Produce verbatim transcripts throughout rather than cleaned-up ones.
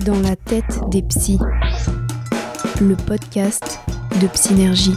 Dans la tête des psys, le podcast de Psynergie.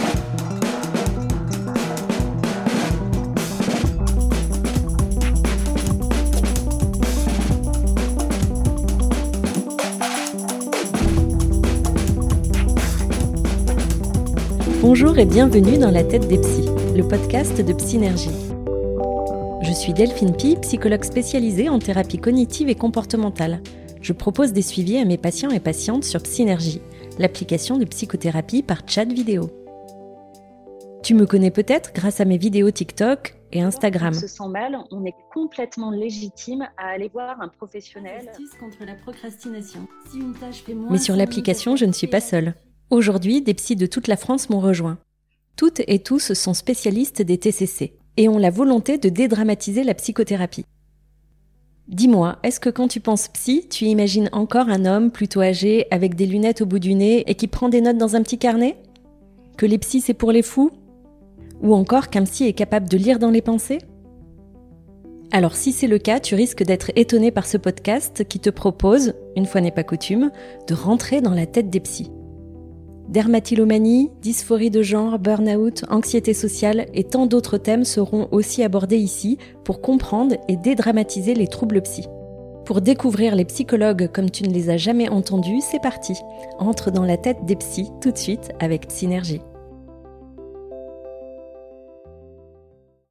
Bonjour et bienvenue dans la tête des psys, le podcast de Psynergie. Je suis Delphine Pi, psychologue spécialisée en thérapie cognitive et comportementale. Je propose des suivis à mes patients et patientes sur Psynergie, l'application de psychothérapie par chat vidéo. Tu me connais peut-être grâce à mes vidéos TikTok et Instagram. Quand on se sent mal, on est complètement légitime à aller voir un professionnel. Contre la procrastination. Si une tâche fait moins Mais sur l'application, je ne suis pas seule. Aujourd'hui, des psys de toute la France m'ont rejoint. Toutes et tous sont spécialistes des T C C et ont la volonté de dédramatiser la psychothérapie. Dis-moi, est-ce que quand tu penses psy, tu imagines encore un homme plutôt âgé, avec des lunettes au bout du nez et qui prend des notes dans un petit carnet ? Que les psys, c'est pour les fous ? Ou encore qu'un psy est capable de lire dans les pensées ? Alors si c'est le cas, tu risques d'être étonné par ce podcast qui te propose, une fois n'est pas coutume, de rentrer dans la tête des psys. Dermatillomanie, dysphorie de genre, burn-out, anxiété sociale et tant d'autres thèmes seront aussi abordés ici pour comprendre et dédramatiser les troubles psy. Pour découvrir les psychologues comme tu ne les as jamais entendus, c'est parti. Entre dans la tête des psys tout de suite avec Psynergie.